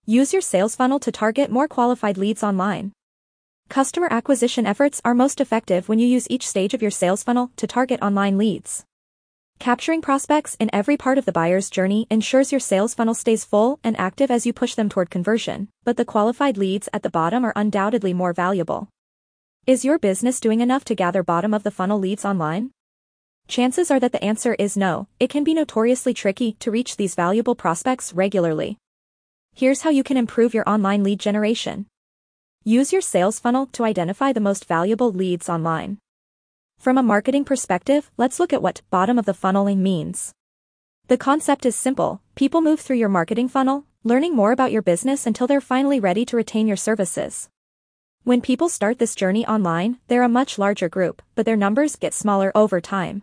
Use your sales funnel to target more qualified leads online. Customer acquisition efforts are most effective when you use each stage of your sales funnel to target online leads. Capturing prospects in every part of the buyer's journey ensures your sales funnel stays full and active as you push them toward conversion, but the qualified leads at the bottom are undoubtedly more valuable. Is your business doing enough to gather bottom-of-the-funnel leads online? Chances are that the answer is no. It can be notoriously tricky to reach these valuable prospects regularly. Here's how you can improve your online lead generation. Use your sales funnel to identify the most valuable leads online. From a marketing perspective, let's look at what bottom-of-the-funneling means. The concept is simple. People move through your marketing funnel, learning more about your business until they're finally ready to retain your services. When people start this journey online, they're a much larger group, but their numbers get smaller over time.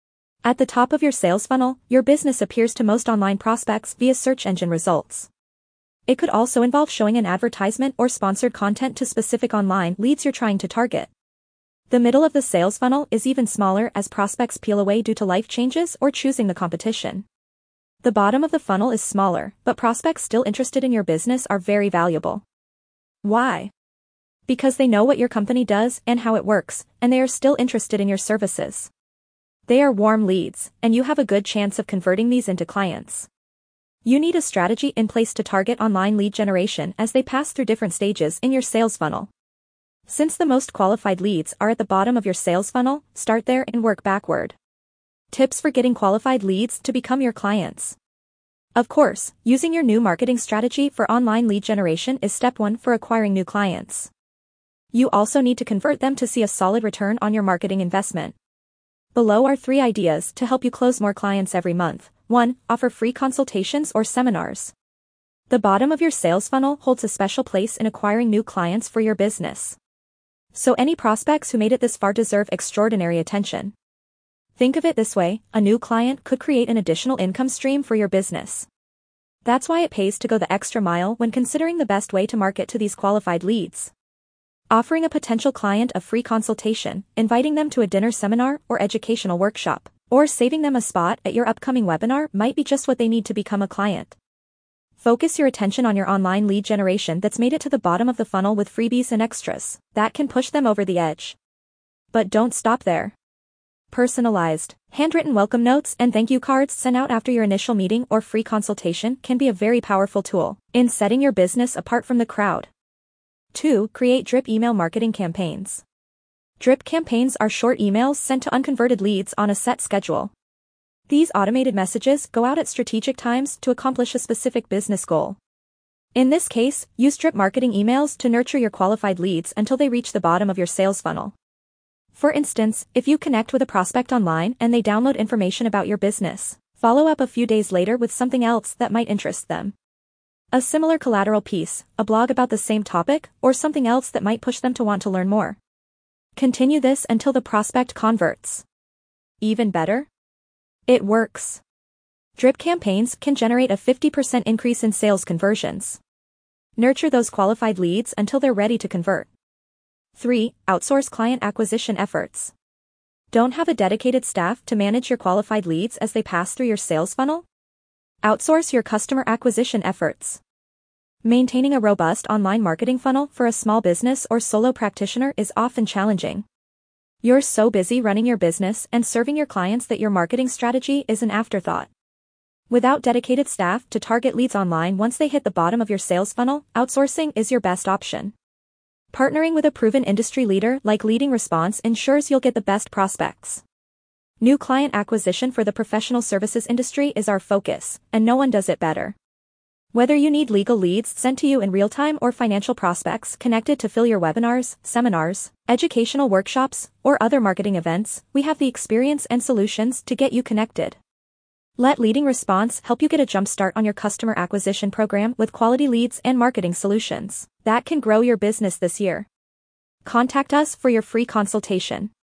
At the top of your sales funnel, your business appears to most online prospects via search engine results. It could also involve showing an advertisement or sponsored content to specific online leads you're trying to target. The middle of the sales funnel is even smaller as prospects peel away due to life changes or choosing the competition. The bottom of the funnel is smaller, but prospects still interested in your business are very valuable. Why? Because they know what your company does and how it works, and they are still interested in your services. They are warm leads, and you have a good chance of converting these into clients. You need a strategy in place to target online lead generation as they pass through different stages in your sales funnel. Since the most qualified leads are at the bottom of your sales funnel, start there and work backward. Tips for getting qualified leads to become your clients. Of course, using your new marketing strategy for online lead generation is step 1 for acquiring new clients. You also need to convert them to see a solid return on your marketing investment. Below are 3 ideas to help you close more clients every month. 1. Offer free consultations or seminars. The bottom of your sales funnel holds a special place in acquiring new clients for your business. So any prospects who made it this far deserve extraordinary attention. Think of it this way, a new client could create an additional income stream for your business. That's why it pays to go the extra mile when considering the best way to market to these qualified leads. Offering a potential client a free consultation, inviting them to a dinner seminar or educational workshop, or saving them a spot at your upcoming webinar might be just what they need to become a client. Focus your attention on your online lead generation that's made it to the bottom of the funnel with freebies and extras that can push them over the edge. But don't stop there. Personalized, handwritten welcome notes and thank you cards sent out after your initial meeting or free consultation can be a very powerful tool in setting your business apart from the crowd. 2. Create drip email marketing campaigns. Drip campaigns are short emails sent to unconverted leads on a set schedule. These automated messages go out at strategic times to accomplish a specific business goal. In this case, use drip marketing emails to nurture your qualified leads until they reach the bottom of your sales funnel. For instance, if you connect with a prospect online and they download information about your business, follow up a few days later with something else that might interest them. A similar collateral piece, a blog about the same topic, or something else that might push them to want to learn more. Continue this until the prospect converts. Even better? It works. Drip campaigns can generate a 50% increase in sales conversions. Nurture those qualified leads until they're ready to convert. 3. Outsource client acquisition efforts. Don't have a dedicated staff to manage your qualified leads as they pass through your sales funnel? Outsource your customer acquisition efforts. Maintaining a robust online marketing funnel for a small business or solo practitioner is often challenging. You're so busy running your business and serving your clients that your marketing strategy is an afterthought. Without dedicated staff to target leads online once they hit the bottom of your sales funnel, outsourcing is your best option. Partnering with a proven industry leader like Leading Response ensures you'll get the best prospects. New client acquisition for the professional services industry is our focus, and no one does it better. Whether you need legal leads sent to you in real time or financial prospects connected to fill your webinars, seminars, educational workshops, or other marketing events, we have the experience and solutions to get you connected. Let Leading Response help you get a jump start on your customer acquisition program with quality leads and marketing solutions that can grow your business this year. Contact us for your free consultation.